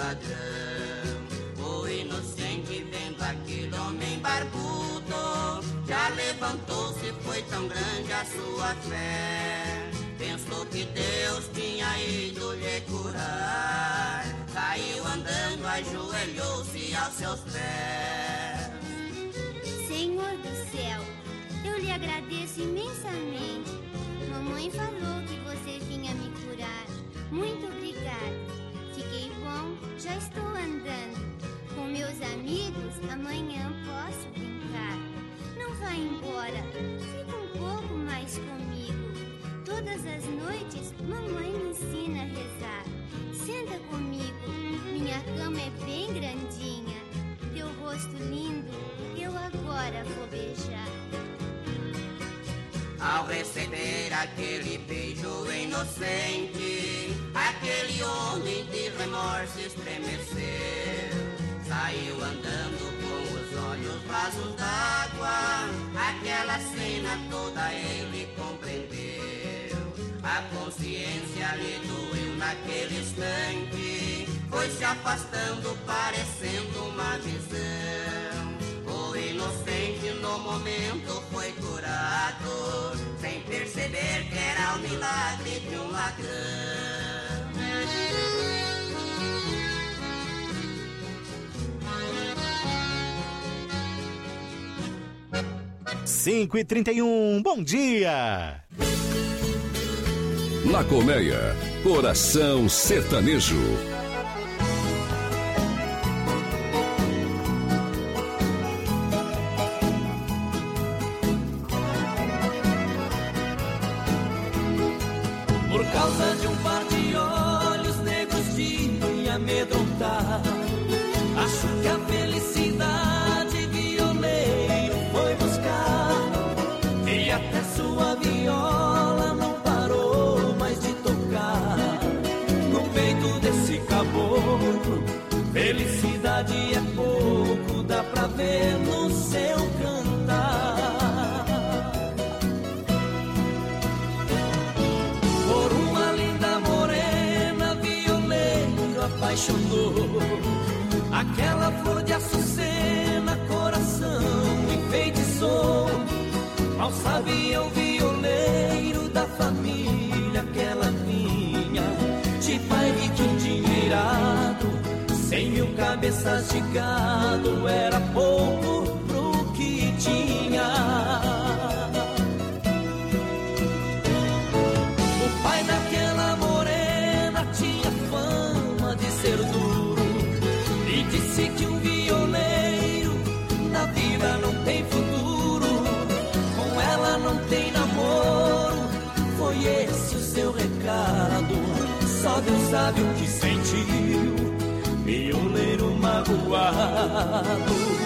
ladrão. O inocente, vendo aquele homem barbudo, já levantou-se, foi tão grande a sua fé. Pensou que Deus tinha ido lhe curar, saiu andando, ajoelhou-se aos seus pés. Senhor do céu, eu lhe agradeço imensamente. Mamãe falou que você vinha me curar. Muito obrigada. Fiquei bom, já estou andando. Com meus amigos, amanhã posso brincar. Não vá embora, fica um pouco mais comigo. Todas as noites, mamãe me ensina a rezar. Senta comigo, minha cama é bem grandinha. Teu rosto lindo, eu agora vou beijar. Ao receber aquele beijo inocente, aquele homem de remorso estremeceu. Saiu andando com os olhos rasos d'água, aquela cena toda ele compreendeu. A consciência lhe doeu naquele instante, foi se afastando parecendo uma visão. O inocente no momento foi curado, sem perceber que era o milagre de um ladrão. 5h31, bom dia! Na Colmeia, Coração Sertanejo. Por causa de um par de olhos negros de me amedrontar, acho que a felicidade violeiro foi buscar, e até sua viola não parou mais de tocar. No peito desse caboclo, felicidade é pouco, dá pra ver no seu cantar. Apaixonou, aquela flor de açucena, coração enfeitiçou. Mal sabia o violeiro da família que ela vinha, de pai rico endinheirado, 100.000 cabeças de gado, era pouco pro que tinha. O pai daquela morena tinha fama de ser duro e disse que um violeiro na vida não tem futuro, com ela não tem namoro. Foi esse o seu recado, só Deus sabe o que sentiu, violeiro magoado.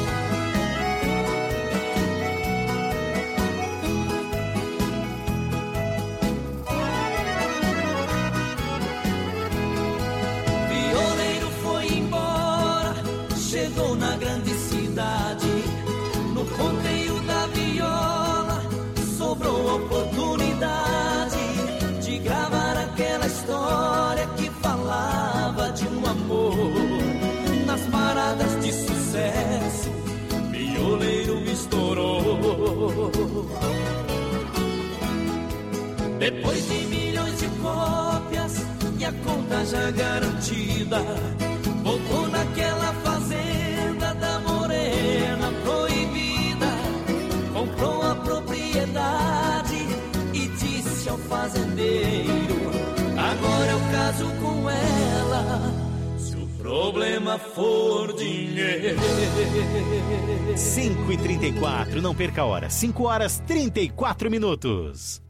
Chegou na grande cidade, no ponteio da viola, sobrou a oportunidade de gravar aquela história que falava de um amor. Nas paradas de sucesso, violeiro estourou. Depois de milhões de cópias e a conta já garantida, voltou naquela fazenda da morena proibida, comprou a propriedade e disse ao fazendeiro: agora eu caso com ela, se o problema for dinheiro. 5h34, não perca a hora, 5h34.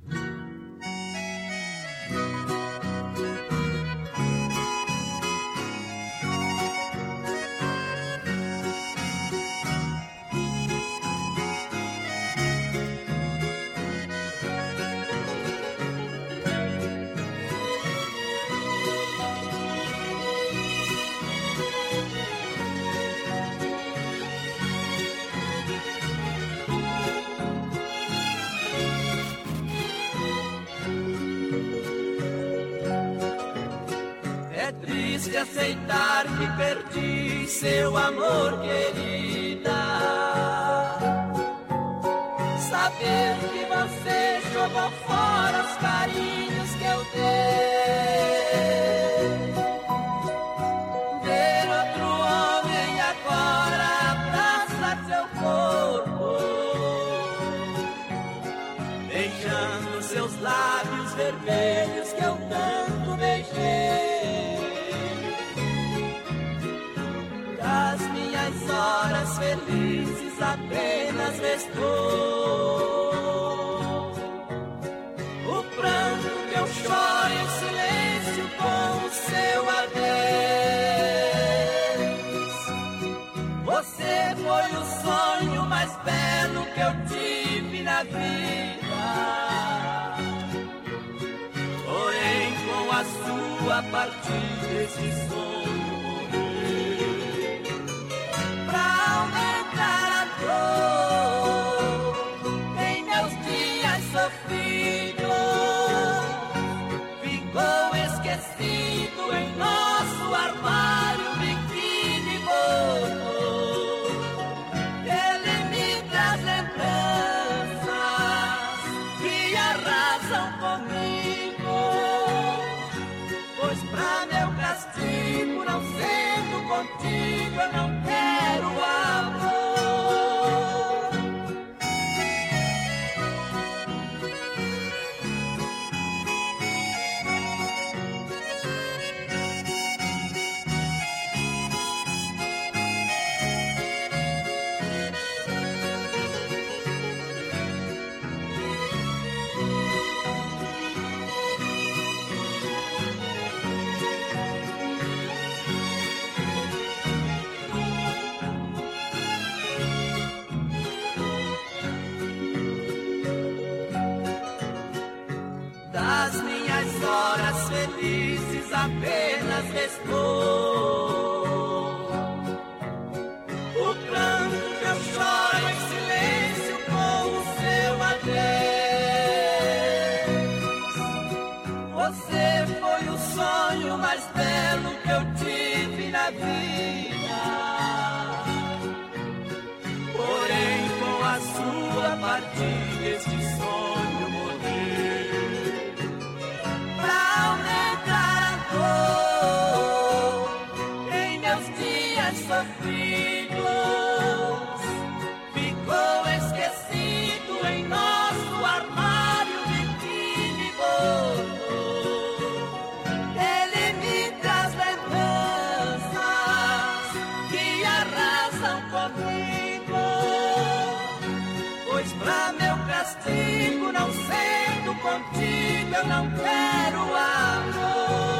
triste aceitar que perdi seu amor, querida. Saber que você jogou fora os carinhos que eu dei. Ver outro homem agora abraçar seu corpo, beijando seus lábios vermelhos que eu tanto beijei. Das minhas horas felizes apenas restou o pranto que eu choro em silêncio com o seu adeus. Você foi o sonho mais belo que eu tive na vida. Porém, com a sua partida, esse sonho morreu. Pra aumentar a dor em meus dias sofridos, ficou esquecido em nosso armário biquíni gordo. Ele me traz lembranças que arrasam comigo, pois pra meu castigo, não sendo contigo, eu não quero amor. 'Das minhas horas felizes apenas restou o pranto que eu choro em silêncio com o seu adeus. Você foi o sonho mais belo que eu tive na vida. Porém, com a sua partida, este sonho morreu. Pra aumentar a dor em meus dias sofridos, ficou esquecido em nosso armário biquíni gordo. Ele me traz lembranças que arrasam comigo, pois pra meu castigo, não sendo contigo, eu não quero amor.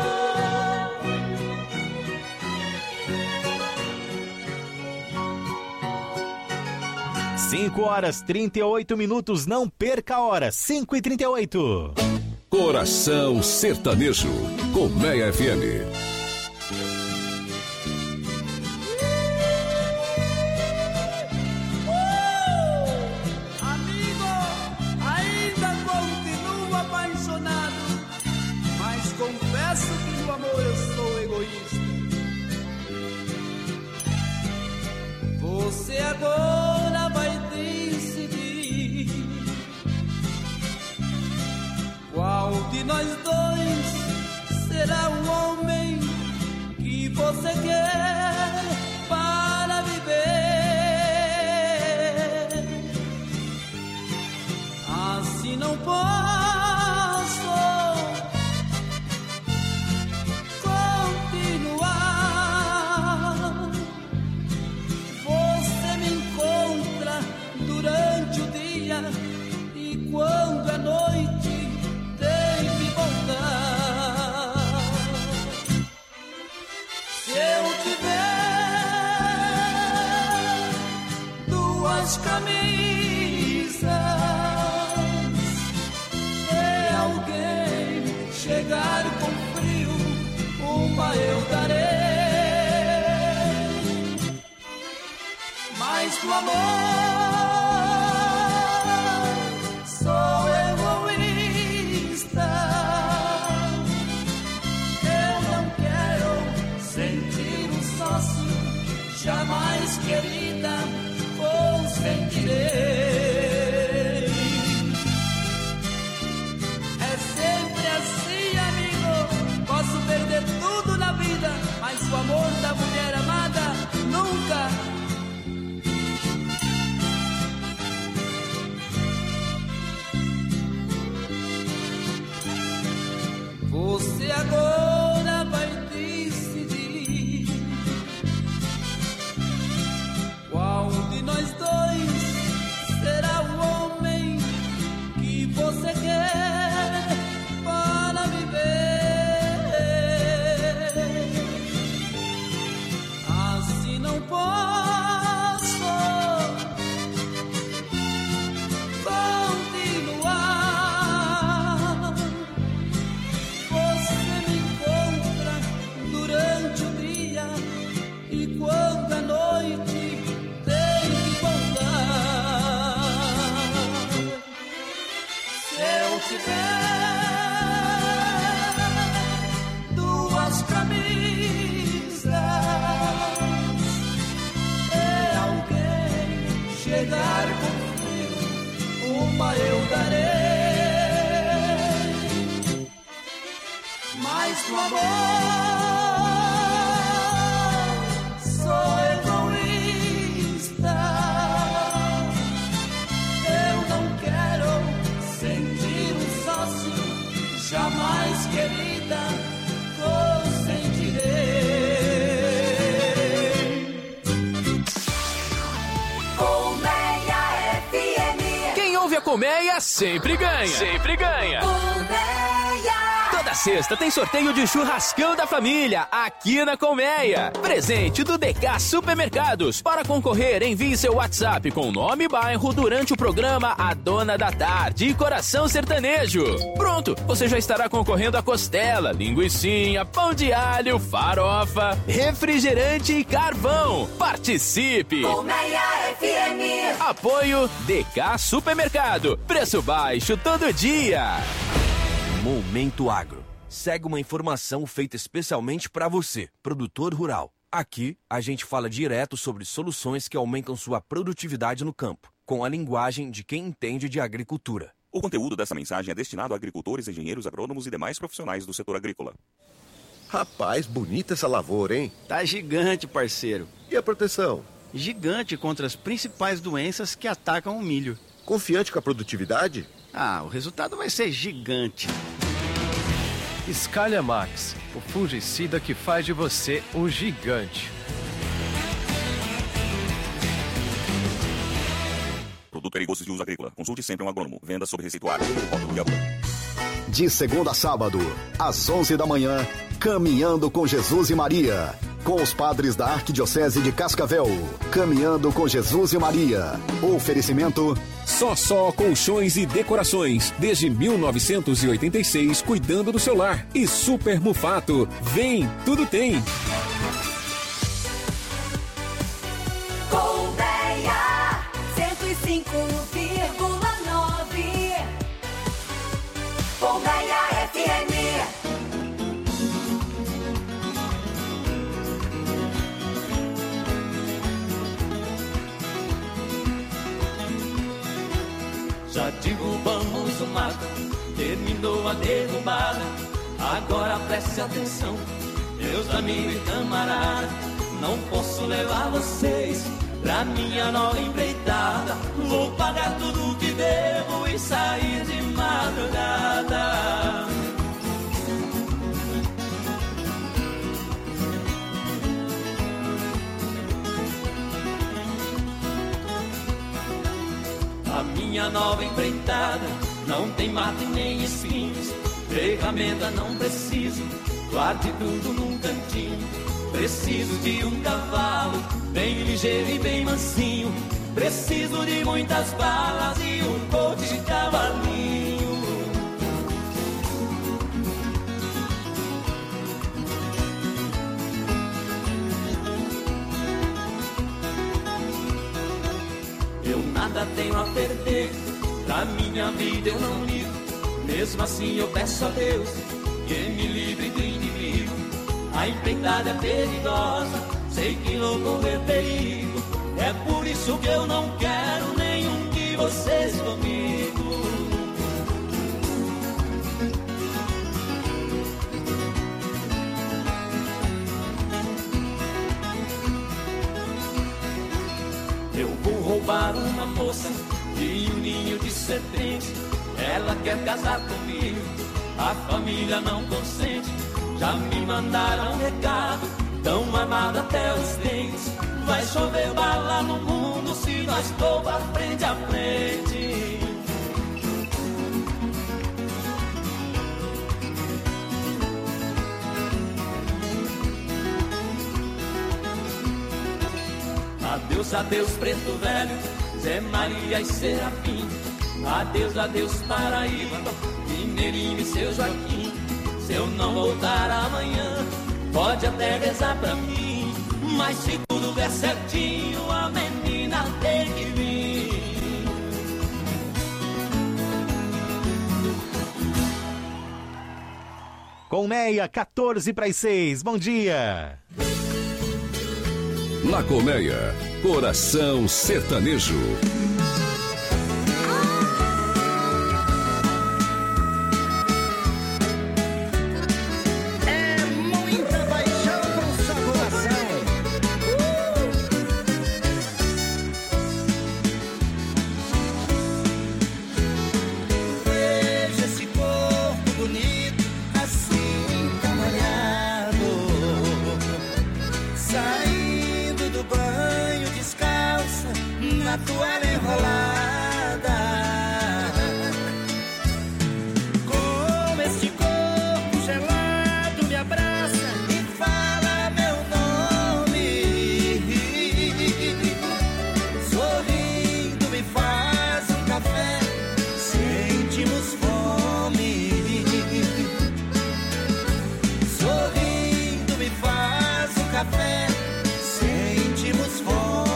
5h38, não perca a hora, 5h38. Coração Sertanejo, Colmeia FM. Amigo, ainda continuo apaixonado, mas confesso que no amor eu sou egoísta. Você agora vai decidir qual de nós dois será o homem que você quer para viver. Assim não posso continuar. Você me encontra durante o dia e quando é noite tem que voltar. Se eu tiver duas camisas e alguém chegar com frio, uma eu darei. Mas do amor sou egoísta. Eu não quero querida, consentirei. É sempre assim, amigo. Posso perder tudo na vida, mas o amor da mulher amada nunca. Você agora vai decidir qual de nós dois será o homem que você quer para viver. Assim não posso continuar. Você me encontra durante o dia e quando a noite tem que voltar. Se eu tiver duas camisas e alguém chegar comigo, uma eu darei. Mas o amor sou egoísta. Eu não quero sentir um sócio, jamais, querida, consentirei. Colmeia FM. Quem ouve a Colmeia sempre ganha. Sempre ganha. Toda sexta tem sorteio de churrascão da família, aqui na Colmeia. Presente do DK Supermercados. Para concorrer, envie seu WhatsApp com nome e bairro durante o programa A Dona da Tarde e Coração Sertanejo. Pronto, você já estará concorrendo a costela, linguicinha, pão de alho, farofa, refrigerante e carvão. Participe! Colmeia FM. Apoio DK Supermercado. Preço baixo todo dia. Momento Agro. Segue uma informação feita especialmente para você, produtor rural. Aqui, a gente fala direto sobre soluções que aumentam sua produtividade no campo, com a linguagem de quem entende de agricultura. O conteúdo dessa mensagem é destinado a agricultores, engenheiros agrônomos e demais profissionais do setor agrícola. Rapaz, bonita essa lavoura, hein? Tá gigante, parceiro. E a proteção? Gigante contra as principais doenças que atacam o milho. Confiante com a produtividade? Ah, o resultado vai ser gigante. Scalha Max, o fungicida que faz de você um gigante. Produto perigoso de uso agrícola. Consulte sempre um agrônomo. Venda sob receituário. De segunda a sábado, às 11 da manhã, Caminhando com Jesus e Maria. Com os padres da Arquidiocese de Cascavel. Caminhando com Jesus e Maria. Oferecimento... Só Colchões e Decorações. Desde 1986, cuidando do seu lar. E Super Mufato. Vem, tudo tem. Colmeia 105,9. Colmeia FM. Já derrubamos o mato, terminou a derrubada. Agora preste atenção, meus amigos e camarada. Não posso levar vocês pra minha nova empreitada. Vou pagar tudo que devo e sair de madrugada. A minha nova empreitada não tem mato e nem espinhos. Ferramenta não preciso, guarde tudo num cantinho. Preciso de um cavalo, bem ligeiro e bem mansinho. Preciso de muitas balas e um coche de cavalinho. Eu nada tenho a perder, pra minha vida eu não ligo. Mesmo assim eu peço a Deus que me livre do inimigo. A empreitada é perigosa, sei que vou correr perigo. É por isso que eu não quero nenhum de vocês comigo. Eu vou roubar uma moça de um ninho de serpente. Ela quer casar comigo, a família não consente. Já me mandaram um recado, tão armado até os dentes. Vai chover bala no mundo se nós todos frente a frente. Adeus, adeus, preto velho, Zé Maria e Serafim. Adeus, adeus, Paraíba, Mineirinho e seu Joaquim. Se eu não voltar amanhã, pode até rezar pra mim, mas se tudo der certinho, a menina tem que vir. Colmeia, 14:06. Bom dia. Na Colmeia, Coração Sertanejo. Toalha enrolada, como este corpo gelado me abraça e fala meu nome, sorrindo me faz um café, sentimos fome, sorrindo me faz um café, sentimos fome.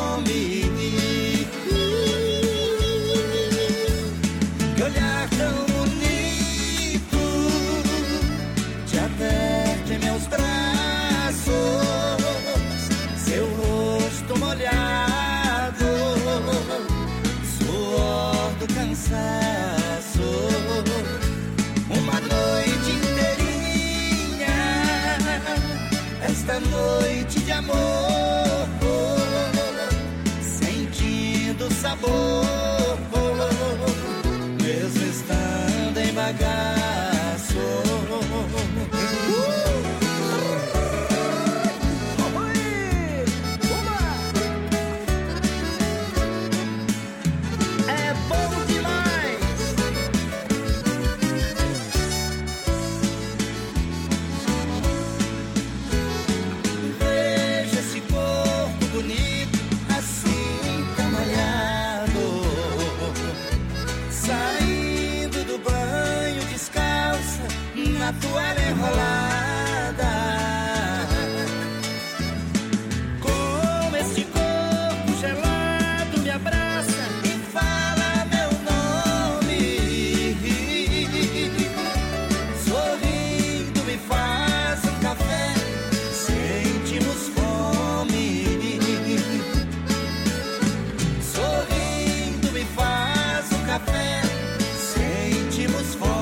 Uma noite inteirinha, esta noite de amor, sentindo sabor, mesmo estando em bagaço. Toalha enrolada, como este corpo gelado me abraça e fala meu nome, sorrindo me faz um café, sentimos fome, sorrindo me faz um café, sentimos fome.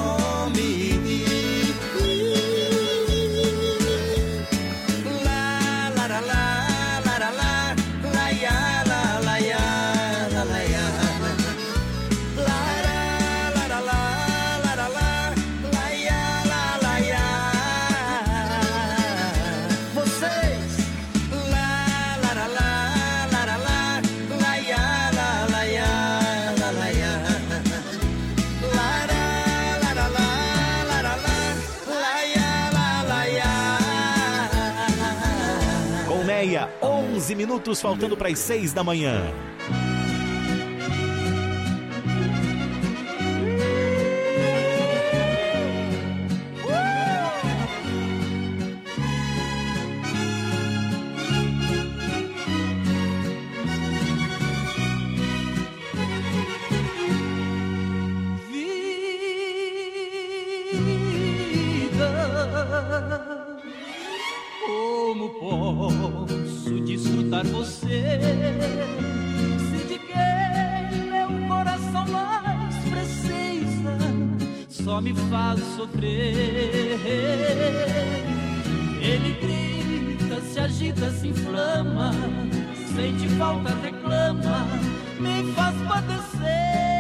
Colmeia, 11 minutos faltando para as 6 da manhã. Oh, Como posso desfrutar você, se de quem meu coração mais precisa só me faz sofrer? Ele grita, se agita, se inflama, sente falta, reclama, me faz padecer.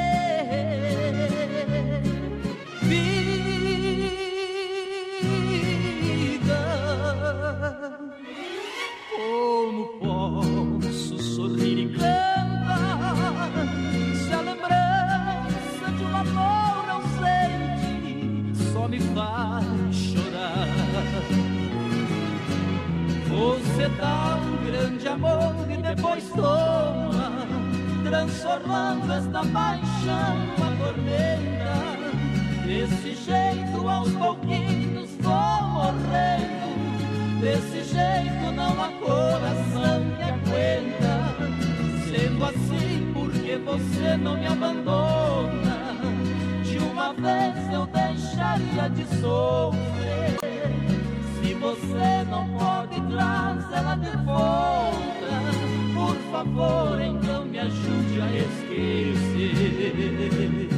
Como posso sorrir e cantar se a lembrança de um amor ausente só me faz chorar? Você dá um grande amor e depois toma, transformando esta paixão numa tormenta. Desse jeito aos pouquinhos vou morrendo, desse jeito não há coração que aguenta. Sendo assim, porque você não me abandona? De uma vez eu deixaria de sofrer. Se você não pode trazê-la de volta, por favor, então me ajude a esquecer.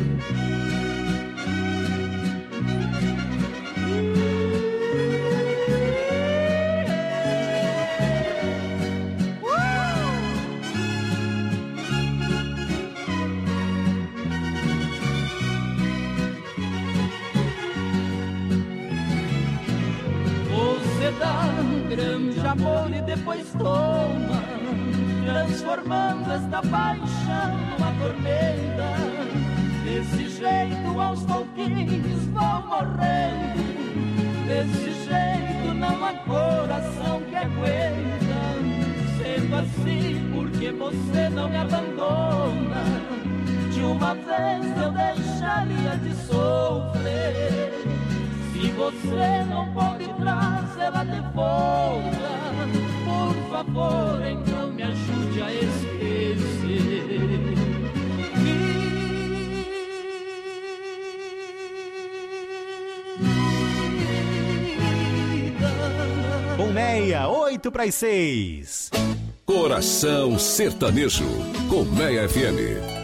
Dá um grande amor e depois toma, transformando esta paixão numa tormenta. Desse jeito aos pouquinhos vou morrendo, desse jeito não há coração que aguenta. Sendo assim, porque você não me abandona? De uma vez eu deixaria de sofrer. Se você não pode trazê-la de volta, por favor, então me ajude a esquecer. Colmeia, 8:06. Coração Sertanejo, Colmeia FM.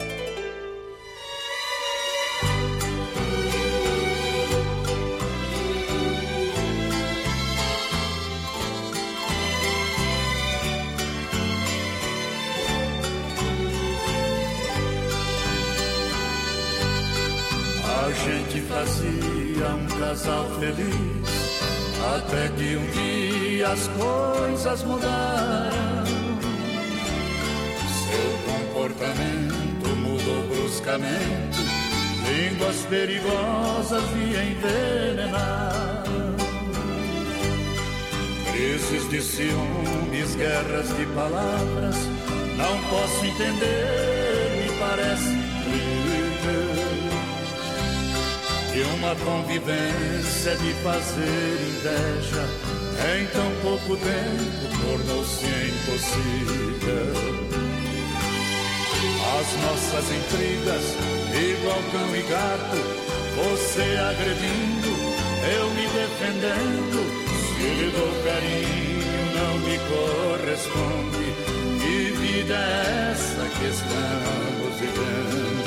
Fazia um casal feliz, até que um dia as coisas mudaram. Seu comportamento mudou bruscamente, línguas perigosas lhe envenenaram. Crises de ciúmes, guerras de palavras, não posso entender, me parece incrível. E uma convivência de fazer inveja em tão pouco tempo tornou-se impossível. As nossas intrigas, igual cão e gato, você agredindo, eu me defendendo. Se lhe dou carinho, não me corresponde. Que vida é essa que estamos vivendo?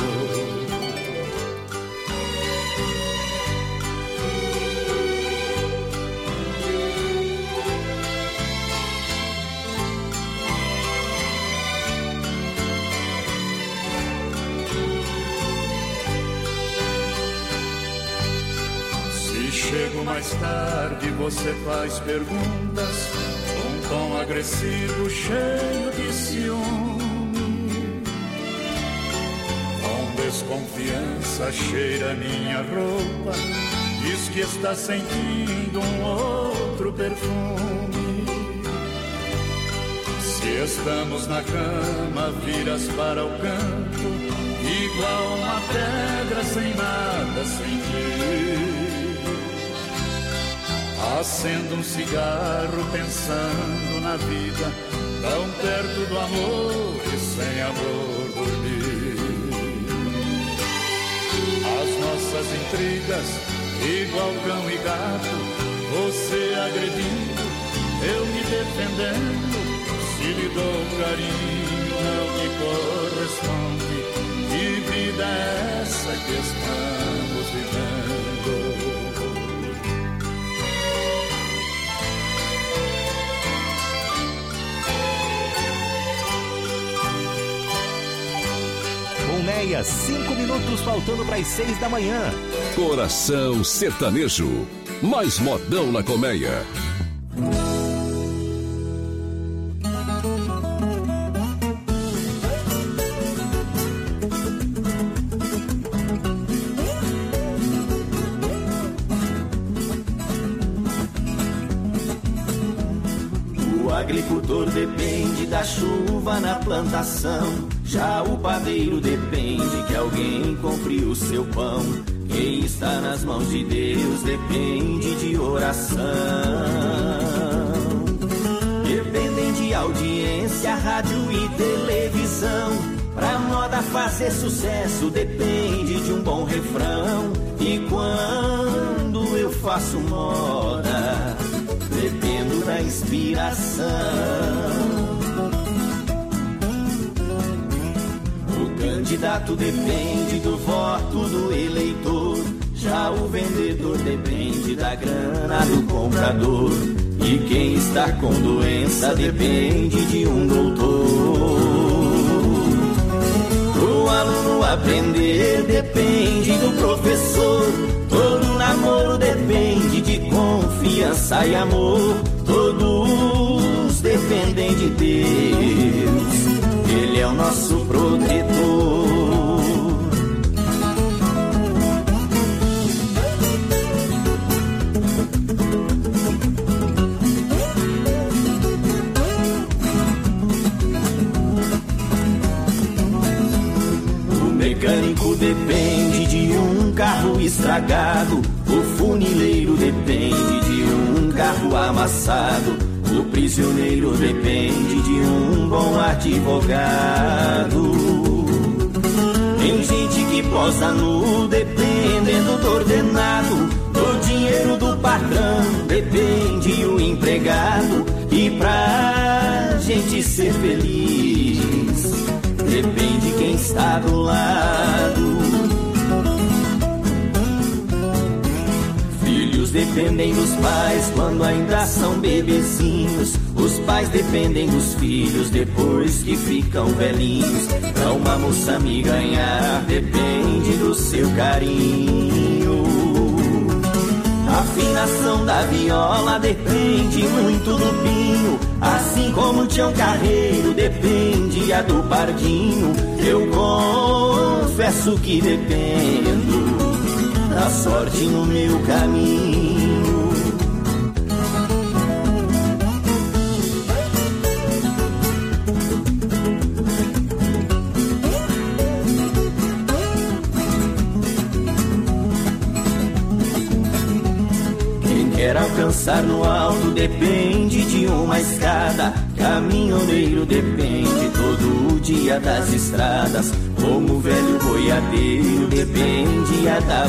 Chego mais tarde, você faz perguntas, um tom agressivo, cheio de ciúme. Com desconfiança cheira minha roupa, diz que está sentindo um outro perfume. Se estamos na cama, viras para o canto, igual uma pedra sem nada sentir. Acendo um cigarro pensando na vida, tão perto do amor e sem amor dormir. As nossas intrigas, igual cão e gato, você agredindo, eu me defendendo. Se lhe dou carinho, não me corresponde. Que vida é essa que estamos vivendo? Colmeia, 5 minutos faltando para as 6 da manhã. Coração Sertanejo, mais modão na colmeia. O agricultor depende da chuva na plantação. Já o padeiro depende que alguém compre o seu pão. Quem está nas mãos de Deus depende de oração. Dependem de audiência, rádio e televisão. Pra moda fazer sucesso depende de um bom refrão. E quando eu faço moda, dependo da inspiração. O candidato depende do voto do eleitor. Já o vendedor depende da grana do comprador. E quem está com doença depende de um doutor. O aluno aprender depende do professor. Todo namoro depende de confiança e amor. Todos dependem de Deus. Ele é o nosso protetor. O mecânico depende de um carro estragado. O funileiro depende de um carro amassado. O prisioneiro depende de um bom advogado. Tem gente que posa nu dependendo do ordenado. Do dinheiro do patrão depende o empregado. E pra gente ser feliz depende quem está do lado. Dependem dos pais quando ainda são bebezinhos. Os pais dependem dos filhos depois que ficam velhinhos. Pra uma moça me ganhar depende do seu carinho. A afinação da viola depende muito do pinho. Assim como o Tião Carreiro depende a do Pardinho. Eu confesso que dependo da sorte no meu caminho. Quem quer alcançar no alto depende de uma escada. Caminhoneiro depende todo dia das estradas. Como o velho boiadeiro depende a da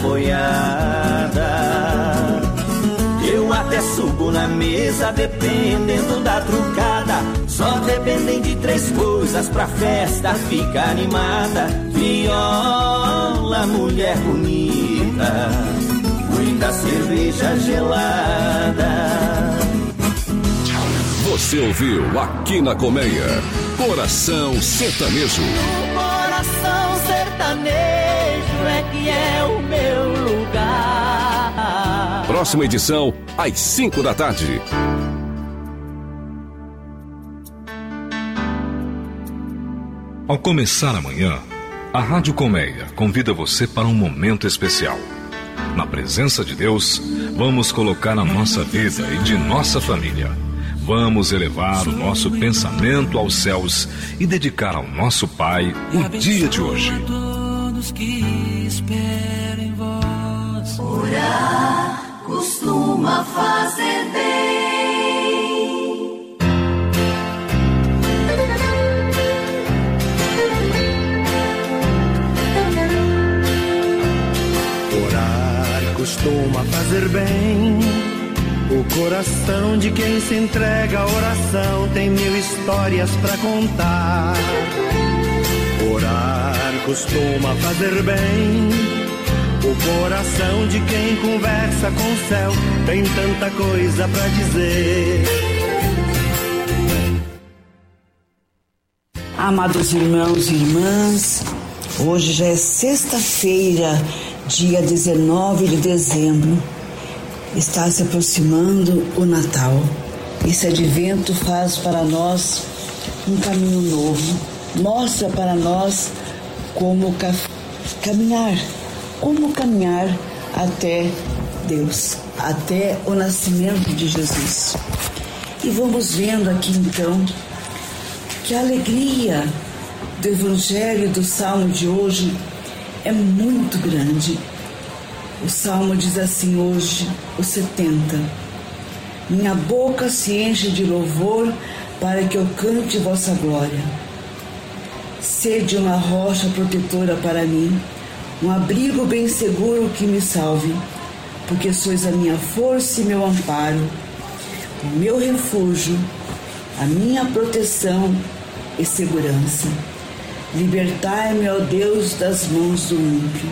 boiada. Eu até subo na mesa dependendo da trucada. Só dependem de 3 coisas pra festa ficar animada: viola, mulher bonita, muita cerveja gelada. Você ouviu aqui na colmeia Coração Sertanejo. Coração sertanejo é que é o meu lugar. Próxima edição, às 5 da tarde. Ao começar amanhã, a Rádio Colmeia convida você para um momento especial. Na presença de Deus, vamos colocar a nossa vida e de nossa família. Vamos elevar o nosso pensamento aos céus e dedicar ao nosso Pai o dia de hoje. Todos que esperam em vós. Orar costuma fazer bem. Orar costuma fazer bem. O coração coração de quem se entrega à oração tem 1000 histórias pra contar. Orar costuma fazer bem. O coração de quem conversa com o céu tem tanta coisa pra dizer. Amados irmãos e irmãs, hoje já é sexta-feira, dia 19 de dezembro. Está se aproximando o Natal. Esse advento faz para nós um caminho novo. Mostra para nós como caminhar até Deus, até o nascimento de Jesus. E vamos vendo aqui então que a alegria do Evangelho do Salmo de hoje é muito grande. O Salmo diz assim hoje, o 70. Minha boca se enche de louvor para que eu cante vossa glória. Sede uma rocha protetora para mim, um abrigo bem seguro que me salve, porque sois a minha força e meu amparo, o meu refúgio, a minha proteção e segurança. Libertai-me, ó Deus, das mãos do ímpio.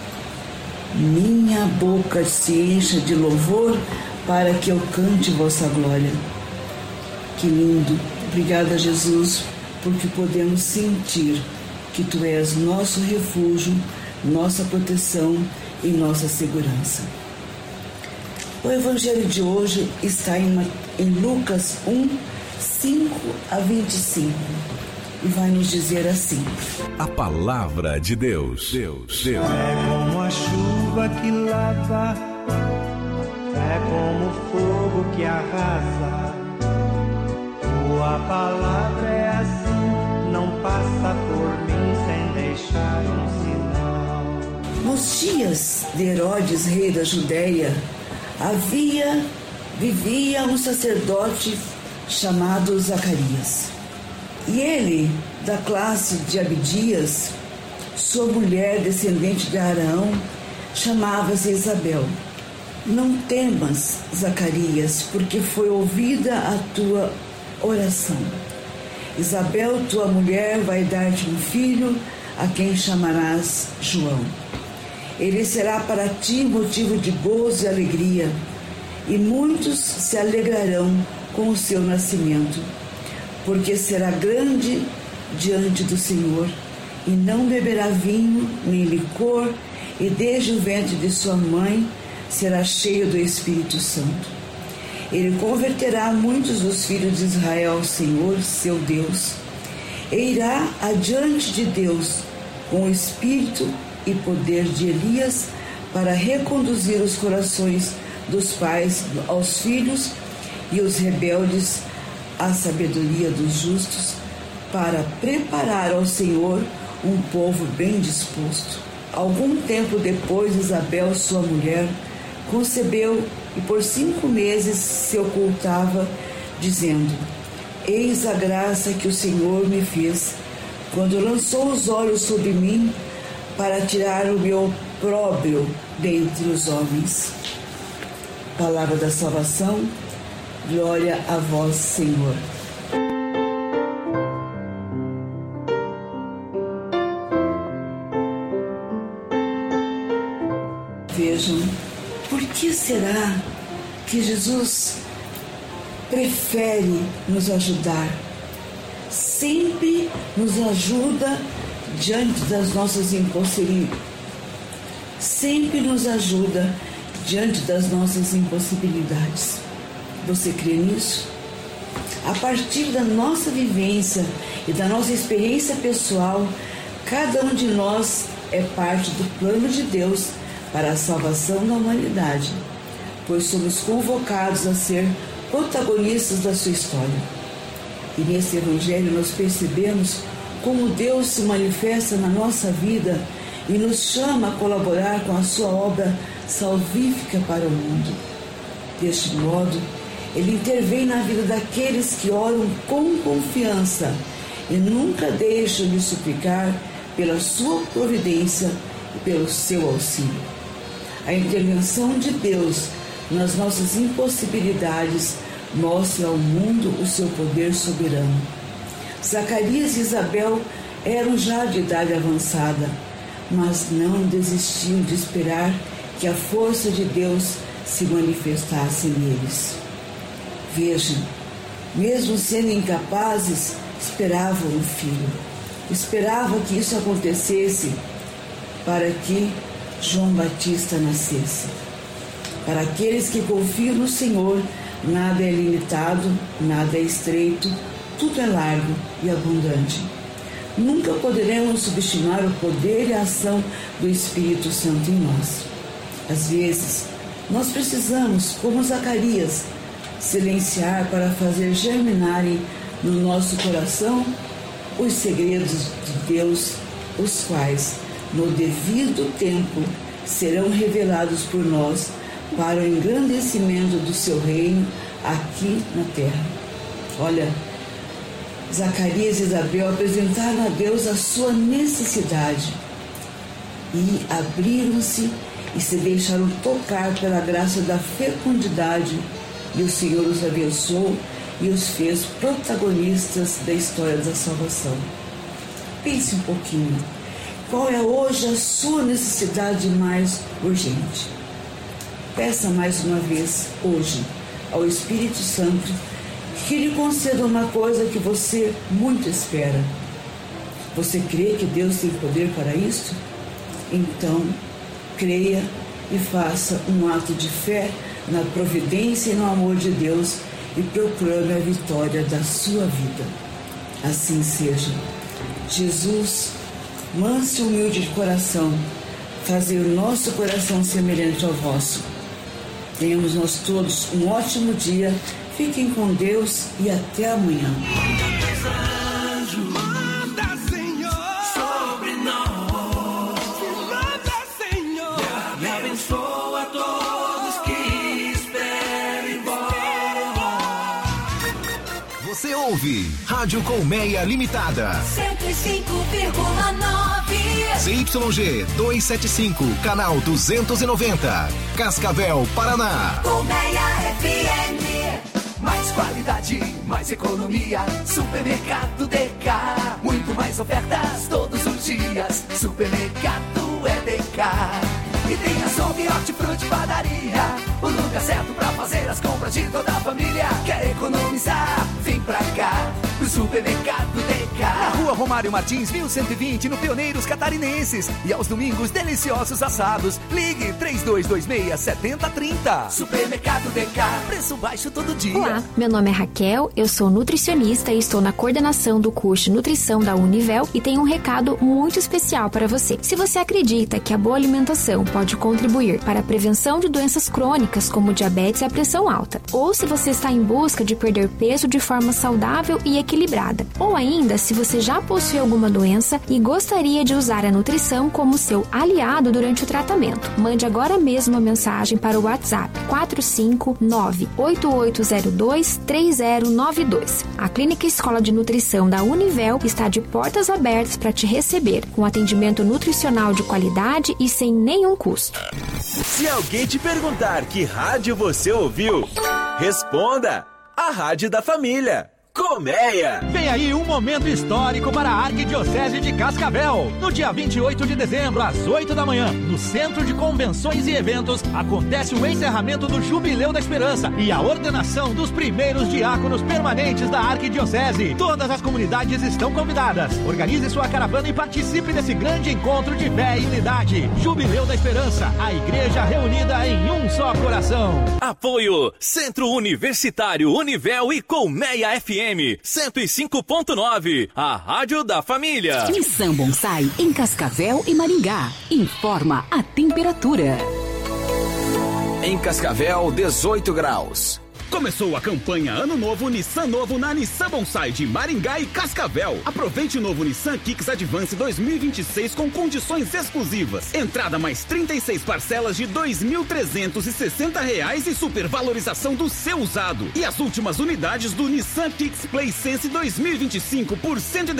Minha boca se encha de louvor para que eu cante vossa glória. Que lindo! Obrigada, Jesus, porque podemos sentir que Tu és nosso refúgio, nossa proteção e nossa segurança. O Evangelho de hoje está em Lucas 1, 5 a 25 e vai nos dizer assim: a palavra de Deus. É como a chuva que lava, é como o fogo que arrasa. Tua palavra é assim, não passa por mim sem deixar um sinal. Nos dias de Herodes, rei da Judéia, vivia um sacerdote chamado Zacarias. E ele, da classe de Abidias, sua mulher, descendente de Arão, chamava-se Isabel. Não temas, Zacarias, porque foi ouvida a tua oração. Isabel, tua mulher, vai dar-te um filho, a quem chamarás João. Ele será para ti motivo de gozo e alegria, e muitos se alegrarão com o seu nascimento, porque será grande diante do Senhor, e não beberá vinho nem licor, e desde o ventre de sua mãe será cheio do Espírito Santo. Ele converterá muitos dos filhos de Israel ao Senhor, seu Deus, e irá adiante de Deus com o espírito e poder de Elias para reconduzir os corações dos pais aos filhos e os rebeldes à sabedoria dos justos, para preparar ao Senhor um povo bem disposto. Algum tempo depois, Isabel, sua mulher, concebeu e por 5 meses se ocultava, dizendo: Eis a graça que o Senhor me fez, quando lançou os olhos sobre mim, para tirar o meu opróbrio dentre os homens. Palavra da salvação, glória a vós, Senhor. Vejam, por que será que Jesus prefere nos ajudar? Sempre nos ajuda diante das nossas impossibilidades. Sempre nos ajuda diante das nossas impossibilidades. Você crê nisso? A partir da nossa vivência e da nossa experiência pessoal, cada um de nós é parte do plano de Deus para a salvação da humanidade, pois somos convocados a ser protagonistas da sua história. E nesse Evangelho nós percebemos como Deus se manifesta na nossa vida e nos chama a colaborar com a sua obra salvífica para o mundo. Deste modo, Ele intervém na vida daqueles que oram com confiança e nunca deixam de suplicar pela sua providência e pelo seu auxílio. A intervenção de Deus nas nossas impossibilidades, mostre ao mundo o seu poder soberano. Zacarias e Isabel eram já de idade avançada, mas não desistiam de esperar que a força de Deus se manifestasse neles. Vejam, mesmo sendo incapazes, esperavam um filho. Esperavam que isso acontecesse para que João Batista nascesse. Para aqueles que confiam no Senhor, nada é limitado, nada é estreito, tudo é largo e abundante. Nunca poderemos subestimar o poder e a ação do Espírito Santo em nós. Às vezes, nós precisamos, como Zacarias, silenciar para fazer germinarem no nosso coração os segredos de Deus, os quais, no devido tempo, serão revelados por nós para o engrandecimento do seu reino aqui na terra. Olha, Zacarias e Isabel apresentaram a Deus a sua necessidade e abriram-se e se deixaram tocar pela graça da fecundidade, e o Senhor os abençoou e os fez protagonistas da história da salvação. Pense um pouquinho, qual é hoje a sua necessidade mais urgente? Peça mais uma vez, hoje, ao Espírito Santo, que lhe conceda uma coisa que você muito espera. Você crê que Deus tem poder para isso? Então, creia e faça um ato de fé na providência e no amor de Deus e proclame a vitória da sua vida. Assim seja. Jesus, manso e humilde de coração, fazer o nosso coração semelhante ao vosso. Tenhamos nós todos um ótimo dia. Fiquem com Deus e até amanhã. Manda, Senhor, sobre nós. Manda, Senhor, e abençoa todos que esperam em vós. Você ouve Rádio Colmeia Limitada. 105,9. ZYG 275, canal 290. Cascavel, Paraná. Colmeia FM. Mais qualidade, mais economia. Supermercado DK. Muito mais ofertas todos os dias. Supermercado é DK. E tem açougue, hortifruti, padaria. O lugar certo pra fazer as compras de toda a família. Quer economizar? Vem pra cá, pro Supermercado DK. Na Rua Romário Martins, 1120, no Pioneiros Catarinenses. E aos domingos, deliciosos assados. Ligue 3226-7030. Supermercado DK. Preço baixo todo dia. Olá, meu nome é Raquel, eu sou nutricionista e estou na coordenação do curso Nutrição da Univel e tenho um recado muito especial para você. Se você acredita que a boa alimentação pode contribuir para a prevenção de doenças crônicas como diabetes e a pressão alta, ou se você está em busca de perder peso de forma saudável e equilibrada, ou ainda se você já possui alguma doença e gostaria de usar a nutrição como seu aliado durante o tratamento, mande agora mesmo uma mensagem para o WhatsApp 459-8802-3092. A Clínica Escola de Nutrição da Univel está de portas abertas para te receber, com atendimento nutricional de qualidade e sem nenhum custo. Se alguém te perguntar que rádio você ouviu, responda: a Rádio da Família. Colmeia. Vem aí um momento histórico para a Arquidiocese de Cascavel. No dia 28 de dezembro, às 8 da manhã, no Centro de Convenções e Eventos, acontece o encerramento do Jubileu da Esperança e a ordenação dos primeiros diáconos permanentes da Arquidiocese. Todas as comunidades estão convidadas. Organize sua caravana e participe desse grande encontro de fé e unidade. Jubileu da Esperança, a igreja reunida em um só coração. Apoio Centro Universitário Univel e Colmeia FM 105.9, a rádio da família. Missão Bonsai em Cascavel e Maringá. Informa a temperatura. Em Cascavel, 18 graus. Começou a campanha Ano Novo Nissan Novo na Nissan Bonsai de Maringá e Cascavel. Aproveite o novo Nissan Kicks Advance 2026 com condições exclusivas. Entrada mais 36 parcelas de R$ 2.360 e supervalorização do seu usado. E as últimas unidades do Nissan Kicks Play Sense 2025 por R$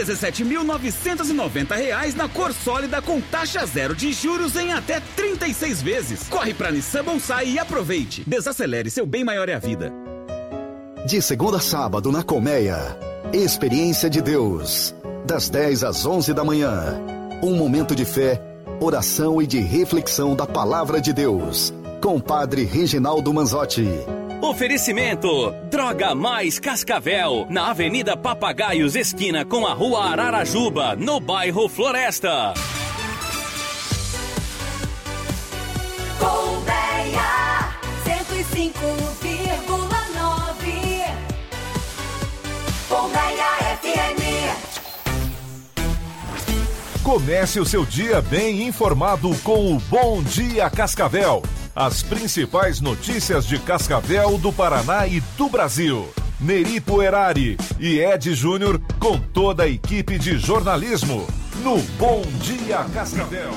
117.990 na cor sólida com taxa zero de juros em até 36 vezes. Corre pra Nissan Bonsai e aproveite. Desacelere, seu bem maior é a vida. De segunda a sábado na Colmeia, Experiência de Deus, das 10 às 11 da manhã. Um momento de fé, oração e de reflexão da Palavra de Deus, com o Padre Reginaldo Manzotti. Oferecimento Droga Mais Cascavel, na Avenida Papagaios, esquina com a Rua Ararajuba, no bairro Floresta. Colmeia 105,9. Colmeia FM. Comece o seu dia bem informado com o Bom Dia Cascavel. As principais notícias de Cascavel, do Paraná e do Brasil. Neri Puerari e Ed Júnior com toda a equipe de jornalismo no Bom Dia Cascavel.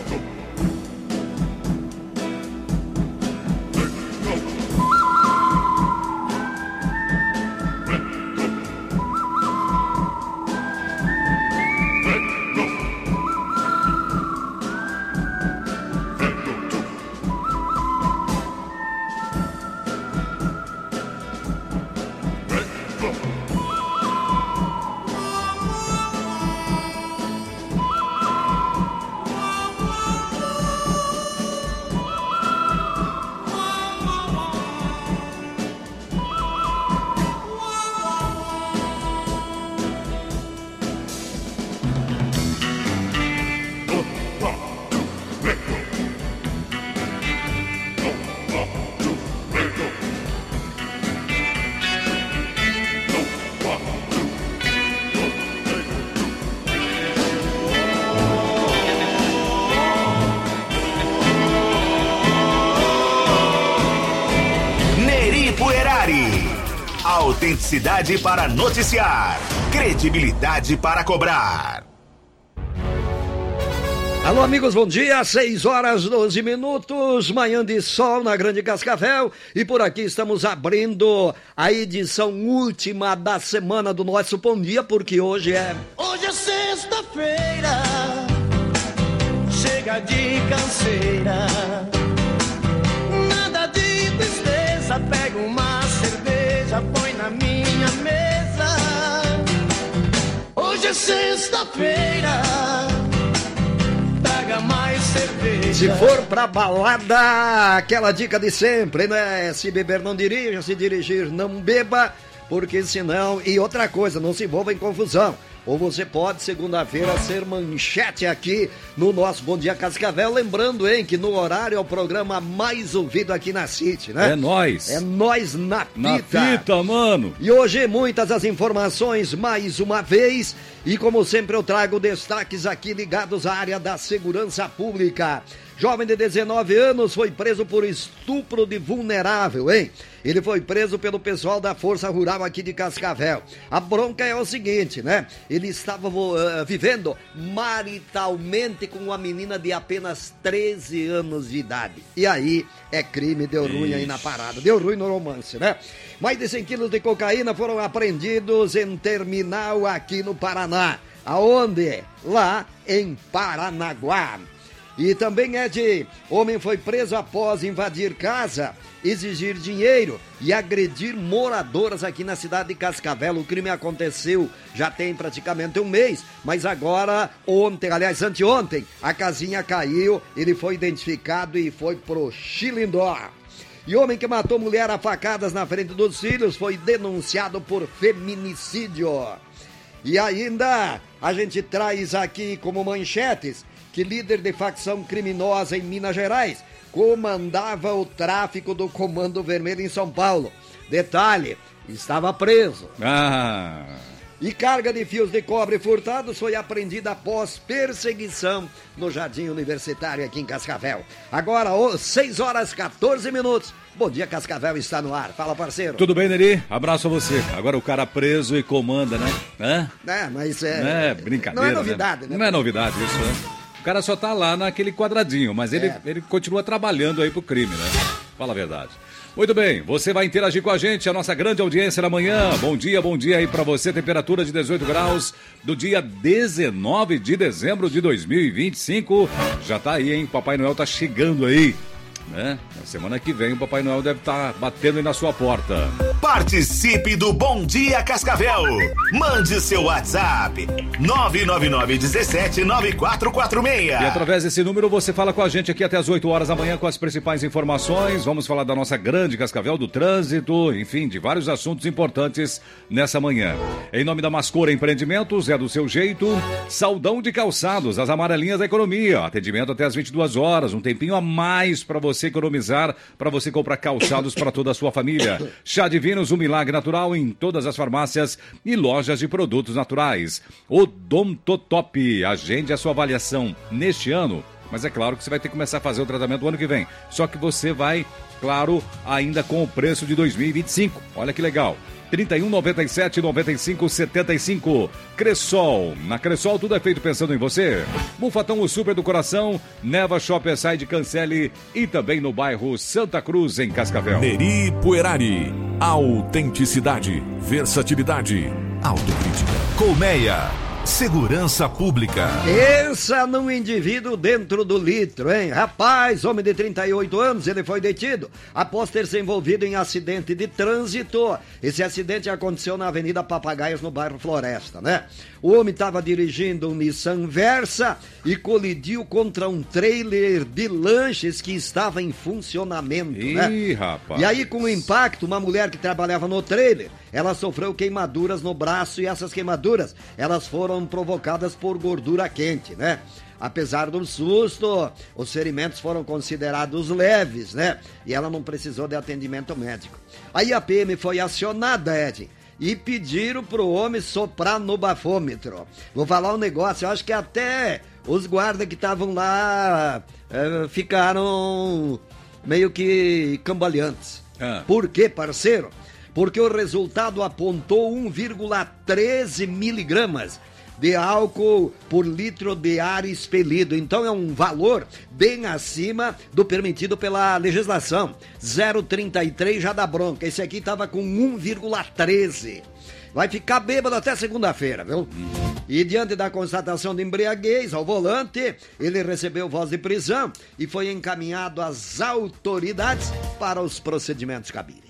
Autenticidade para noticiar, credibilidade para cobrar. Alô, amigos, bom dia, 6h12, manhã de sol na Grande Cascavel, e por aqui estamos abrindo a edição última da semana do nosso Bom Dia, porque hoje é sexta-feira, chega de canseira, nada de tristeza, pega uma cerveja, põe na minha mesa. Hoje é sexta-feira, traga mais cerveja. Se for pra balada, aquela dica de sempre, né? Se beber não dirija, se dirigir não beba, porque senão... E outra coisa, não se envolva em confusão. Ou você pode, segunda-feira, ser manchete aqui no nosso Bom Dia Cascavel. Lembrando, hein, que no horário é o programa mais ouvido aqui na City, né? É nóis. É nóis na fita. Na fita, mano. E hoje muitas as informações, mais uma vez. E como sempre eu trago destaques aqui ligados à área da segurança pública. Jovem de 19 anos foi preso por estupro de vulnerável, hein? Ele foi preso pelo pessoal da Força Rural aqui de Cascavel. A bronca é o seguinte, né? Ele estava vivendo maritalmente com uma menina de apenas 13 anos de idade. E aí é crime, deu ruim aí na parada. Deu ruim no romance, né? Mais de 100 quilos de cocaína foram apreendidos em terminal aqui no Paraná. Aonde? Lá em Paranaguá. E também homem foi preso após invadir casa, exigir dinheiro e agredir moradoras aqui na cidade de Cascavel. O crime aconteceu já tem praticamente um mês, mas agora, anteontem, a casinha caiu, ele foi identificado e foi pro Chilindó. E homem que matou mulher a facadas na frente dos filhos foi denunciado por feminicídio. E ainda a gente traz aqui como manchetes que líder de facção criminosa em Minas Gerais comandava o tráfico do Comando Vermelho em São Paulo. Detalhe, estava preso. E carga de fios de cobre furtados foi apreendida após perseguição no Jardim Universitário aqui em Cascavel. Agora, 6h14, Bom Dia Cascavel está no ar. Fala, parceiro. Tudo bem, Neri? Abraço a você. Agora o cara preso e comanda, né? Mas Não é brincadeira, não é novidade, né? Não é novidade isso, né? O cara só tá lá naquele quadradinho, mas ele continua trabalhando aí pro crime, né? Fala a verdade. Muito bem, você vai interagir com a gente, a nossa grande audiência da manhã. Bom dia aí pra você. Temperatura de 18 graus do dia 19 de dezembro de 2025. Já tá aí, hein? Papai Noel tá chegando aí, né? Na semana que vem o Papai Noel deve estar batendo aí na sua porta. Participe do Bom Dia Cascavel. Mande seu WhatsApp 999-17-9446. E através desse número você fala com a gente aqui até as 8 horas da manhã com as principais informações. Vamos falar da nossa grande Cascavel, do trânsito, enfim, de vários assuntos importantes nessa manhã. Em nome da Mascora Empreendimentos, é do seu jeito. Saldão de Calçados, as amarelinhas da economia. Atendimento até as 22 horas, um tempinho a mais para você economizar, para você comprar calçados para toda a sua família. Chá de Vinos, um milagre natural em todas as farmácias e lojas de produtos naturais. Odontotop, agende a sua avaliação neste ano, mas é claro que você vai ter que começar a fazer o tratamento no ano que vem. Só que você vai, claro, ainda com o preço de 2025. Olha que legal. 3197-9575. Cressol. Na Cressol tudo é feito pensando em você. Bufatão, o super do coração. Neva Shopperside, Cancele e também no bairro Santa Cruz, em Cascavel. Neri Puerari. Autenticidade, versatilidade, autocrítica. Colmeia. Segurança Pública. Pensa num indivíduo dentro do litro, hein? Rapaz, homem de 38 anos, ele foi detido após ter se envolvido em acidente de trânsito. Esse acidente aconteceu na Avenida Papagaios, no bairro Floresta, né? O homem estava dirigindo um Nissan Versa e colidiu contra um trailer de lanches que estava em funcionamento, né? Rapaz. E aí, com o impacto, uma mulher que trabalhava no trailer, ela sofreu queimaduras no braço e essas queimaduras, elas foram provocadas por gordura quente, né? Apesar do susto, os ferimentos foram considerados leves, né? E ela não precisou de atendimento médico. Aí a PM foi acionada, Ed, e pediram pro homem soprar no bafômetro. Vou falar um negócio, eu acho que até os guardas que estavam lá ficaram meio que cambaleantes. Por quê, parceiro? Porque o resultado apontou 1,13 miligramas de álcool por litro de ar expelido. Então é um valor bem acima do permitido pela legislação. 0,33 já dá bronca. Esse aqui estava com 1,13. Vai ficar bêbado até segunda-feira, viu? E diante da constatação de embriaguez ao volante, ele recebeu voz de prisão e foi encaminhado às autoridades para os procedimentos cabíveis.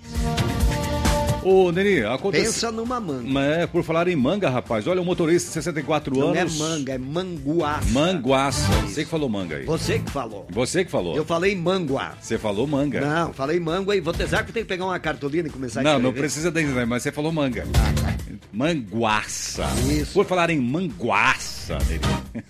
Ô, Neni, acontece... Pensa numa manga. Por falar em manga, rapaz, olha, um motorista de 64 anos... Não é manga, é manguaça. Manguaça. Você que falou manga aí. Você que falou. Você que falou. Eu falei mangua. Você falou manga. Não, falei mangua e vou ter que tem que pegar uma cartolina e começar a escrever. Não precisa dizer, mas você falou manga. Manguaça. Isso. Por falar em manguaça, Neni...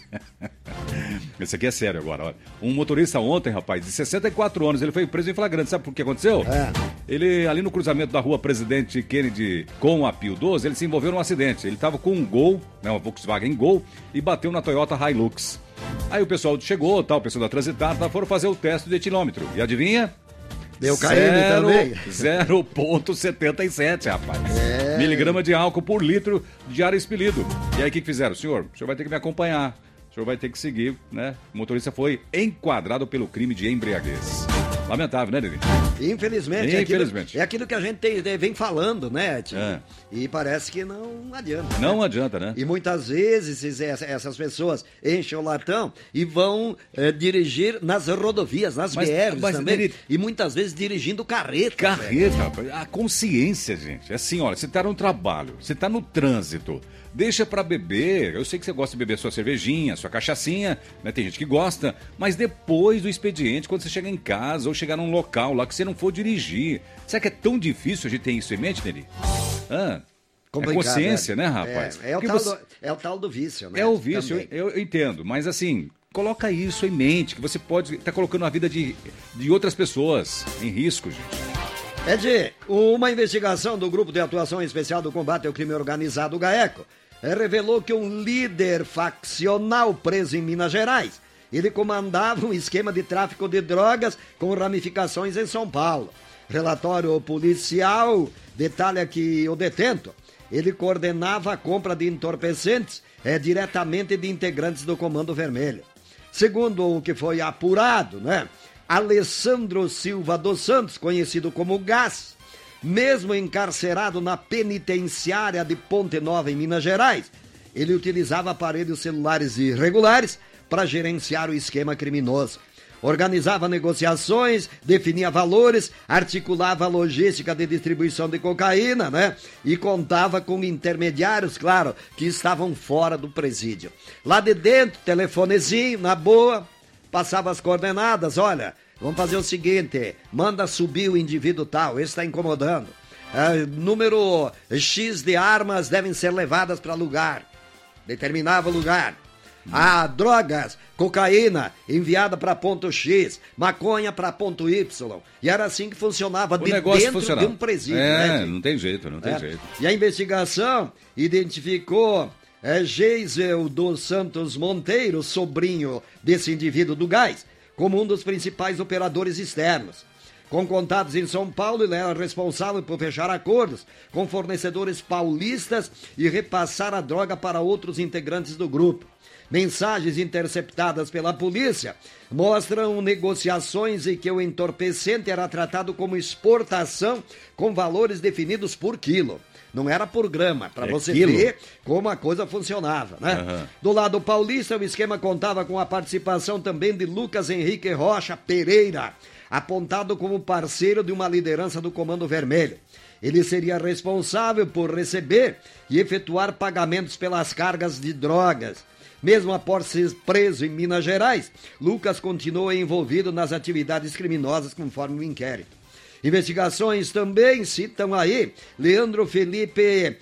Esse aqui é sério agora, olha. Um motorista ontem, rapaz, de 64 anos, ele foi preso em flagrante. Sabe por que aconteceu? Ele, ali no cruzamento da rua Presidente Kennedy com a Pio 12, ele se envolveu num acidente. Ele estava com um Gol, né, uma Volkswagen Gol, e bateu na Toyota Hilux. Aí o pessoal chegou, o pessoal da Transitada, foram fazer o teste de etilômetro. E adivinha? Deu KM também. 0,77, rapaz. Miligrama de álcool por litro de ar expelido. E aí o que fizeram? Senhor vai ter que me acompanhar. O senhor vai ter que seguir, né? O motorista foi enquadrado pelo crime de embriaguez. Lamentável, né, Dede? Infelizmente. É aquilo que a gente vem falando, né, Tio? E parece que não adianta. Não adianta, né? E muitas vezes essas pessoas enchem o latão e vão dirigir nas rodovias, nas BRs também. E muitas vezes dirigindo carreta. Carreta, a consciência, gente. É assim, olha, você tá no trabalho, você tá no trânsito. Deixa pra beber, eu sei que você gosta de beber sua cervejinha, sua cachaçinha, né? Tem gente que gosta, mas depois do expediente, quando você chega em casa ou chegar num local lá que você não for dirigir, será que é tão difícil a gente ter isso em mente, Neri? É consciência, né, rapaz? É o tal do vício, né? É o vício, eu entendo, mas assim, coloca isso em mente, que você pode estar colocando a vida de outras pessoas em risco, gente. Uma investigação do Grupo de Atuação Especial do Combate ao Crime Organizado, GAECO, revelou que um líder faccional preso em Minas Gerais, ele comandava um esquema de tráfico de drogas com ramificações em São Paulo. relatório policial detalha que o detento, ele coordenava a compra de entorpecentes diretamente de integrantes do Comando Vermelho. Segundo o que foi apurado, né? Alessandro Silva dos Santos, conhecido como Gás, mesmo encarcerado na penitenciária de Ponte Nova, em Minas Gerais, ele utilizava aparelhos celulares irregulares para gerenciar o esquema criminoso. Organizava negociações, definia valores, articulava a logística de distribuição de cocaína, né? E contava com intermediários, claro, que estavam fora do presídio. Lá de dentro, telefonezinho, na boa, passava as coordenadas, olha, vamos fazer o seguinte, manda subir o indivíduo tal, esse está incomodando. Número X de armas devem ser levadas para lugar. Determinava o lugar. Drogas, cocaína enviada para ponto X, maconha para ponto Y. E era assim que funcionava dentro de um presídio. Né? Não tem jeito. E a investigação identificou Geisel dos Santos Monteiro, sobrinho desse indivíduo do Gás, como um dos principais operadores externos. Com contatos em São Paulo, ele era responsável por fechar acordos com fornecedores paulistas e repassar a droga para outros integrantes do grupo. Mensagens interceptadas pela polícia mostram negociações em que o entorpecente era tratado como exportação com valores definidos por quilo. Não era por grama, para você ver como a coisa funcionava, né? Uhum. Do lado paulista, o esquema contava com a participação também de Lucas Henrique Rocha Pereira, apontado como parceiro de uma liderança do Comando Vermelho. Ele seria responsável por receber e efetuar pagamentos pelas cargas de drogas. Mesmo após ser preso em Minas Gerais, Lucas continuou envolvido nas atividades criminosas conforme o inquérito. Investigações também citam aí Leandro Felipe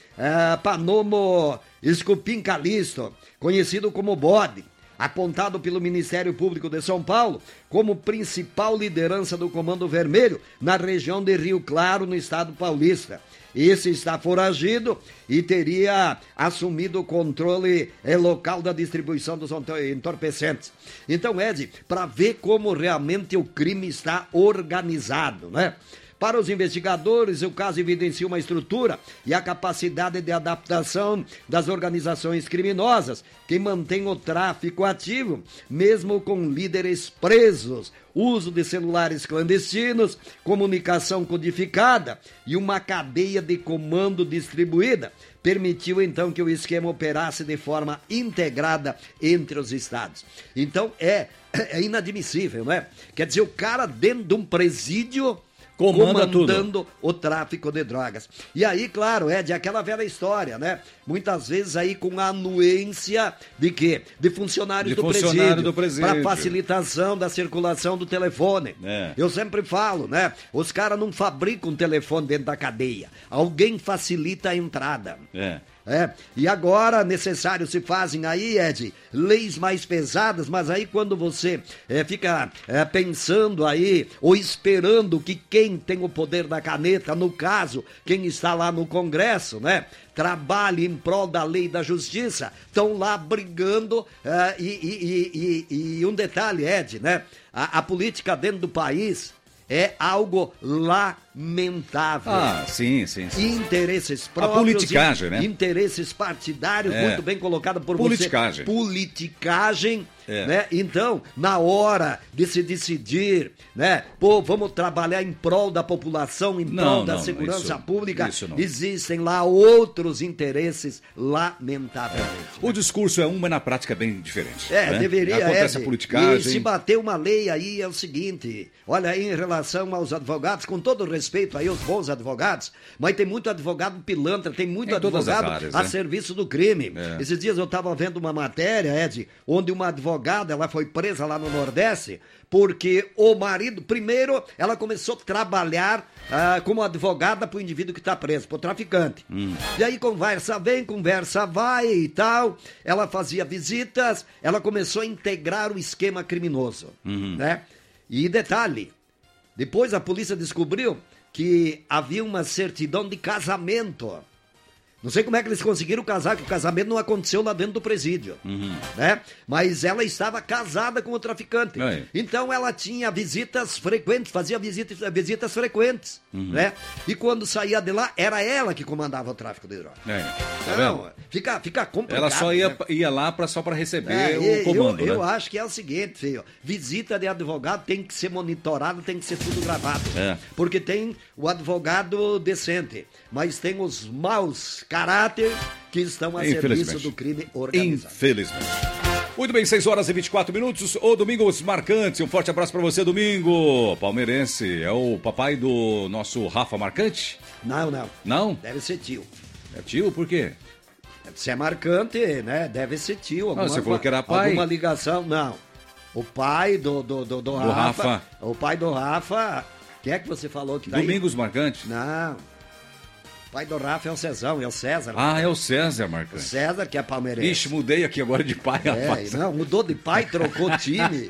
Panomo Escupim Calisto, conhecido como Bode, apontado pelo Ministério Público de São Paulo como principal liderança do Comando Vermelho na região de Rio Claro, no estado paulista. Esse está foragido e teria assumido o controle local da distribuição dos entorpecentes. Então, Ed, para ver como realmente o crime está organizado, né? Para os investigadores, o caso evidencia uma estrutura e a capacidade de adaptação das organizações criminosas que mantêm o tráfico ativo, mesmo com líderes presos, uso de celulares clandestinos, comunicação codificada e uma cadeia de comando distribuída. Permitiu então que o esquema operasse de forma integrada entre os estados. Então é inadmissível, né? Quer dizer, o cara dentro de um presídio comandando o tráfico de drogas. E aí, claro, de aquela velha história, né? Muitas vezes aí com a anuência de quê? De funcionários do presídio. Para facilitação da circulação do telefone. Eu sempre falo, né? Os caras não fabricam telefone dentro da cadeia. Alguém facilita a entrada. E agora necessário se fazem aí, Ed, leis mais pesadas, mas aí quando você fica pensando aí, ou esperando que quem tem o poder da caneta, no caso, quem está lá no Congresso, né, trabalhe em prol da lei e da justiça, estão lá brigando, e um detalhe, Ed, né, a política dentro do país é algo lamentável. Sim. Interesses próprios. A politicagem, né? Interesses partidários, muito bem colocado por politicagem. Você. Politicagem. Né? Então, na hora de se decidir, né? Vamos trabalhar em prol da população, em prol da segurança pública, existem lá outros interesses, lamentavelmente. O discurso é um, mas na prática é bem diferente. Né? Deveria. Acontece a politicagem. E se bater uma lei aí é o seguinte, olha aí em relação aos advogados, com todo respeito aí aos bons advogados, mas tem muito advogado pilantra, tem muito advogado áreas, a serviço do crime. Esses dias eu estava vendo uma matéria, Ed, onde uma advogada, ela foi presa lá no Nordeste, porque o marido, primeiro, ela começou a trabalhar como advogada para o indivíduo que está preso, para o traficante. E aí conversa vem, conversa vai e tal, ela fazia visitas, ela começou a integrar o esquema criminoso, né? E detalhe, depois a polícia descobriu que havia uma certidão de casamento Não sei como é que eles conseguiram casar, que o casamento não aconteceu lá dentro do presídio, né? Mas ela estava casada com o traficante. Então ela tinha visitas frequentes, fazia visitas frequentes, né? E quando saía de lá, era ela que comandava o tráfico de drogas. Tá vendo? Fica complicado. Ela só ia lá só para receber o comando, eu né? acho que é o seguinte, filho, visita de advogado tem que ser monitorado, tem que ser tudo gravado. Porque tem o advogado decente, mas tem os maus caráter que estão a serviço do crime organizado. Infelizmente. Muito bem, 6 horas e 24 minutos. Ô, Domingos Marcante, um forte abraço pra você, Domingo. Palmeirense, é o papai do nosso Rafa Marcante? Não. Não? Deve ser tio. É tio? Por quê? Se é Marcante, né? Deve ser tio. Você falou que era pai? Alguma ligação? Não. O pai do Rafa. O pai do Rafa. Quem é que você falou que tá Domingos aí? Marcante? Não. O pai do Rafa é o Cezão, é o César. Ah, é o César Marcante. O César que é palmeirense. Ixi, mudei aqui agora de pai, rapaz. Não, mudou de pai, trocou time.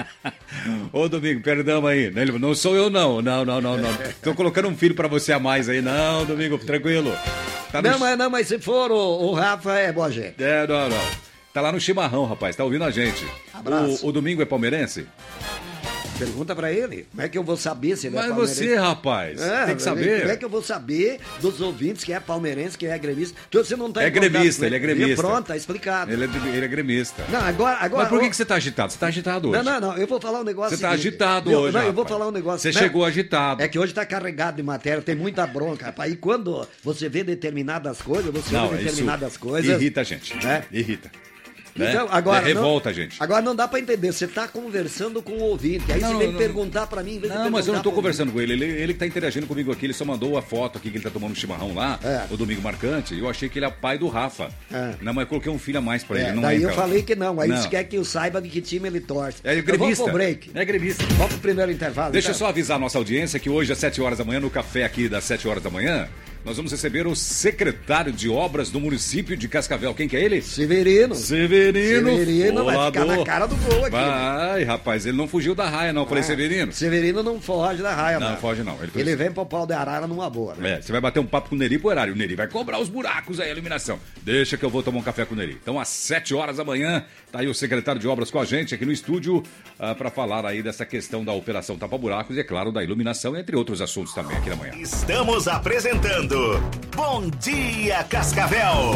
Ô, Domingo, perdão aí. Não sou eu, não. Não. Tô colocando um filho pra você a mais aí. Não, Domingo, tranquilo. Tá Não, mas se for o Rafa, é boa gente. Não. Tá lá no chimarrão, rapaz. Tá ouvindo a gente. Abraço. O Domingo é palmeirense? Pergunta pra ele. Como é que eu vou saber se ele é palmeirense? Mas você, rapaz, tem que saber. Como é que eu vou saber dos ouvintes que é palmeirense, que é gremista? Porque você não tá ele é gremista. Pronto, tá explicado. Ele é gremista. Não, agora... Mas por que você tá agitado? Você tá agitado hoje. Não, eu vou falar um negócio Você tá agitado hoje, Não, eu rapaz. vou falar um negócio... Você chegou agitado. É que hoje tá carregado de matéria, tem muita bronca, rapaz. E quando você vê determinadas coisas, você vê determinadas coisas... Irrita a gente. Né? Irrita. Então, agora, revolta, gente. Agora não dá pra entender, você tá conversando com o ouvinte, aí você vem perguntar pra mim... Não, mas eu não tô conversando com ele, ele que tá interagindo comigo aqui, ele só mandou a foto aqui que ele tá tomando chimarrão lá, o Domingo Marcante, e eu achei que ele é pai do Rafa. Não, mas eu coloquei um filho a mais pra ele, não daí eu falei que não, aí você quer que eu saiba de que time ele torce. É gremista. Vamos pro break. É gremista. Vamos pro primeiro intervalo. Deixa eu só avisar a nossa audiência que hoje às 7 horas da manhã, no café aqui das 7 horas da manhã, nós vamos receber o secretário de obras do município de Cascavel. Quem que é ele? Severino vai ficar na cara do gol aqui. Vai, rapaz, ele não fugiu da raia, não. Falei, Severino. Severino não foge da raia, não. Não foge, não. Ele vem pro pau de arara numa boa, né? Você vai bater um papo com o Neri pro horário. O Neri vai cobrar os buracos aí, a iluminação. Deixa que eu vou tomar um café com o Neri. Então, às 7 horas da manhã, tá aí o secretário de obras com a gente aqui no estúdio para falar aí dessa questão da operação Tapa Buracos e, é claro, da iluminação, entre outros assuntos também aqui na manhã. Estamos apresentando Bom Dia Cascavel.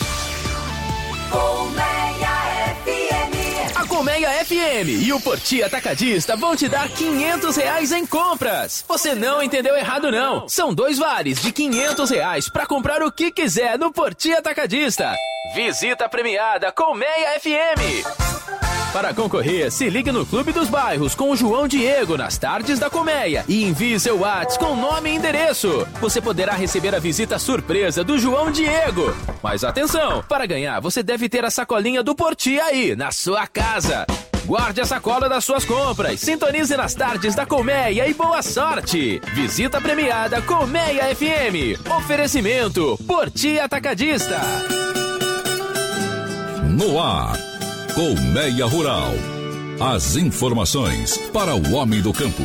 Colmeia FM. A Colmeia FM e o Porti Atacadista vão te dar R$500 em compras. Você não entendeu errado, não. São 2 vales de R$500 para comprar o que quiser no Porti Atacadista. Visita premiada Colmeia FM. Para concorrer, se ligue no Clube dos Bairros com o João Diego nas tardes da Colmeia e envie seu WhatsApp com nome e endereço. Você poderá receber a visita surpresa do João Diego. Mas atenção, para ganhar você deve ter a sacolinha do Porti aí, na sua casa. Guarde a sacola das suas compras, sintonize nas tardes da Colmeia e boa sorte. Visita premiada Colmeia FM. Oferecimento Porti Atacadista. No ar, Colmeia Rural. As informações para o homem do campo.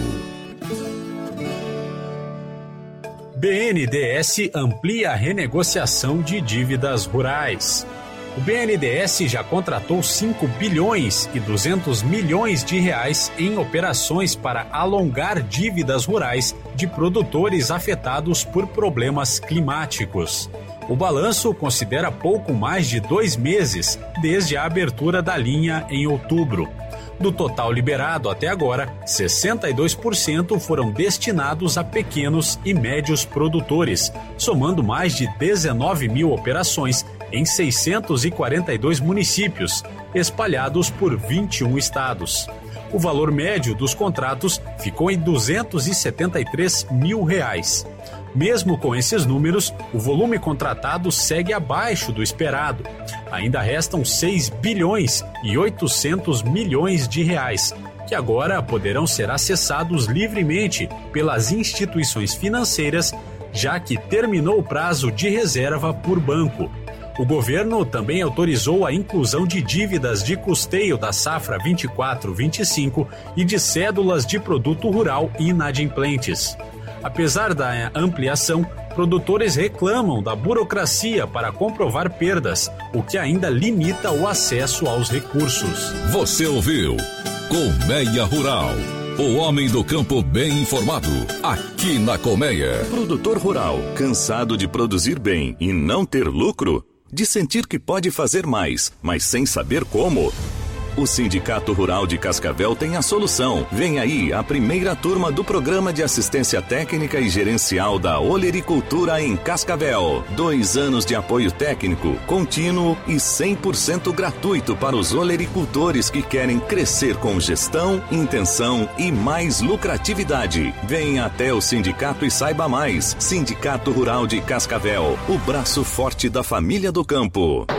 BNDES amplia a renegociação de dívidas rurais. O BNDES já contratou 5 bilhões e 200 milhões de reais em operações para alongar dívidas rurais de produtores afetados por problemas climáticos. O balanço considera pouco mais de 2 meses desde a abertura da linha em outubro. Do total liberado até agora, 62% foram destinados a pequenos e médios produtores, somando mais de 19 mil operações em 642 municípios, espalhados por 21 estados. O valor médio dos contratos ficou em R$273 mil. Mesmo com esses números, o volume contratado segue abaixo do esperado. Ainda restam 6 bilhões e 800 milhões de reais, que agora poderão ser acessados livremente pelas instituições financeiras, já que terminou o prazo de reserva por banco. O governo também autorizou a inclusão de dívidas de custeio da safra 24-25 e de cédulas de produto rural inadimplentes. Apesar da ampliação, Produtores reclamam da burocracia para comprovar perdas, o que ainda limita o acesso aos recursos. Você ouviu Colmeia Rural. O homem do campo bem informado, aqui na Colmeia. Produtor rural, cansado de produzir bem e não ter lucro? De sentir que pode fazer mais, mas sem saber como? O Sindicato Rural de Cascavel tem a solução. Vem aí a primeira turma do Programa de Assistência Técnica e Gerencial da Olericultura em Cascavel. 2 anos de apoio técnico, contínuo e 100% gratuito para os olericultores que querem crescer com gestão, intenção e mais lucratividade. Venha até o sindicato e saiba mais. Sindicato Rural de Cascavel, o braço forte da família do campo.